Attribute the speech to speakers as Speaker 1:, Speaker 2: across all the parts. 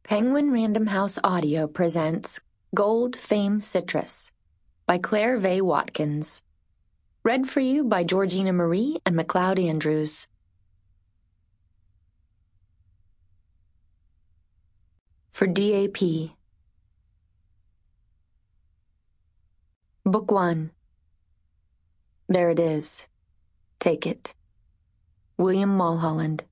Speaker 1: Penguin Random House Audio presents Gold Fame Citrus by Claire V. Watkins. Read for you by Georgina Marie and McLeod Andrews. For DAP. Book 1. There it is. Take it. William Mulholland.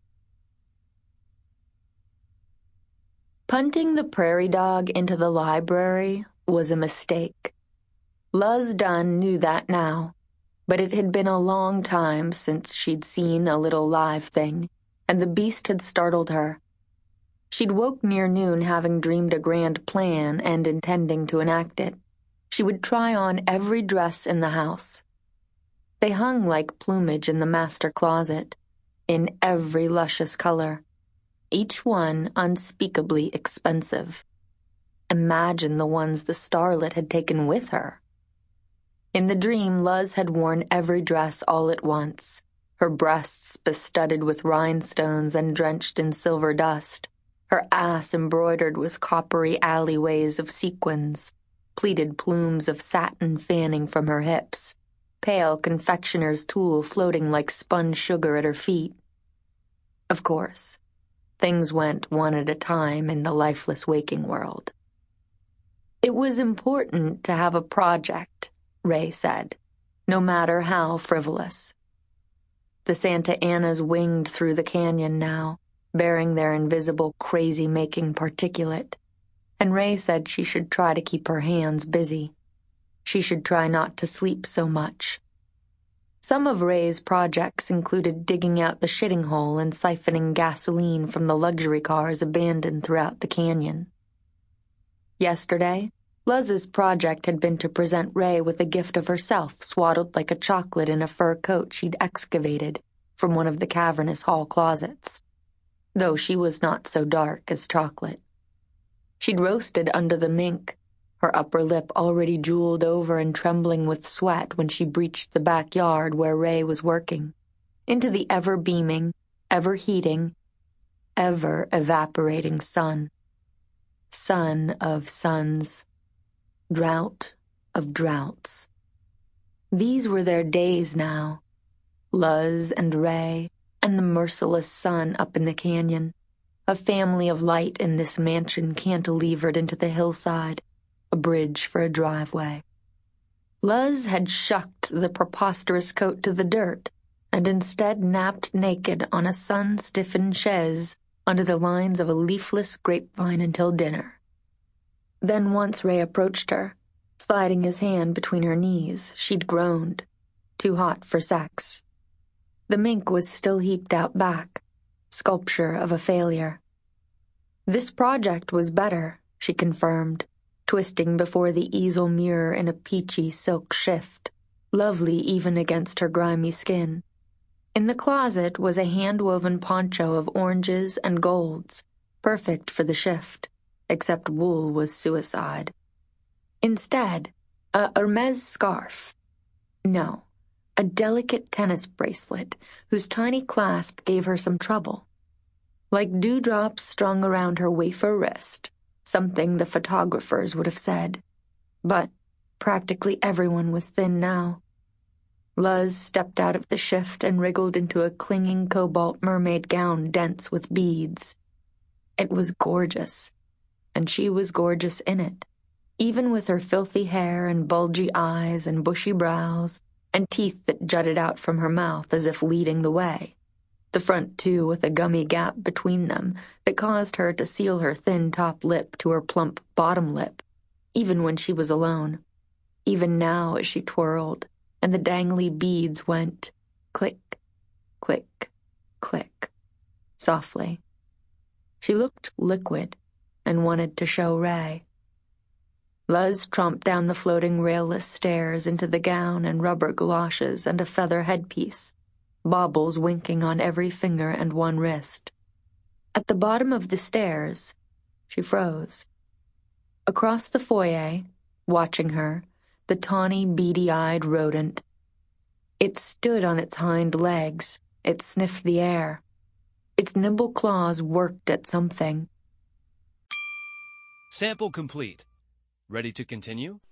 Speaker 1: Punting the prairie dog into the library was a mistake. Luz Dunn knew that now, but it had been a long time since she'd seen a little live thing, and the beast had startled her. She'd woke near noon having dreamed a grand plan and intending to enact it. She would try on every dress in the house. They hung like plumage in the master closet, in every luscious color. Each one unspeakably expensive. Imagine the ones the starlet had taken with her. In the dream, Luz had worn every dress all at once, her breasts bestudded with rhinestones and drenched in silver dust, her ass embroidered with coppery alleyways of sequins, pleated plumes of satin fanning from her hips, pale confectioner's tulle floating like spun sugar at her feet. Of course, things went one at a time in the lifeless waking world. It was important to have a project, Ray said, no matter how frivolous. The Santa Anas winged through the canyon now, bearing their invisible crazy-making particulate, and Ray said she should try to keep her hands busy. She should try not to sleep so much. Some of Ray's projects included digging out the shitting hole and siphoning gasoline from the luxury cars abandoned throughout the canyon. Yesterday, Luz's project had been to present Ray with a gift of herself swaddled like a chocolate in a fur coat she'd excavated from one of the cavernous hall closets, though she was not so dark as chocolate. She'd roasted under the mink, her upper lip already jeweled over and trembling with sweat when she breached the backyard where Ray was working, into the ever-beaming, ever-heating, ever-evaporating sun. Sun of suns. Drought of droughts. These were their days now. Luz and Ray and the merciless sun up in the canyon. A family of light in this mansion cantilevered into the hillside. A bridge for a driveway. Luz had shucked the preposterous coat to the dirt and instead napped naked on a sun-stiffened chaise under the lines of a leafless grapevine until dinner. Then once Ray approached her, sliding his hand between her knees, she'd groaned, too hot for sex. The mink was still heaped out back, sculpture of a failure. This project was better, she confirmed, twisting before the easel mirror in a peachy silk shift, lovely even against her grimy skin. In the closet was a hand-woven poncho of oranges and golds, perfect for the shift, except wool was suicide. Instead, a Hermes scarf. No, a delicate tennis bracelet whose tiny clasp gave her some trouble. Like dewdrops strung around her wafer wrist, something the photographers would have said. But practically everyone was thin now. Luz stepped out of the shift and wriggled into a clinging cobalt mermaid gown dense with beads. It was gorgeous, and she was gorgeous in it, even with her filthy hair and bulgy eyes and bushy brows and teeth that jutted out from her mouth as if leading the way. The front two with a gummy gap between them that caused her to seal her thin top lip to her plump bottom lip, even when she was alone, even now as she twirled, and the dangly beads went click, click, click, softly. She looked liquid and wanted to show Ray. Luz tromped down the floating railless stairs into the gown and rubber galoshes and a feather headpiece, baubles winking on every finger and one wrist. At the bottom of the stairs, she froze. Across the foyer, watching her, the tawny, beady-eyed rodent. It stood on its hind legs. It sniffed the air. Its nimble claws worked at something.
Speaker 2: Sample complete. Ready to continue?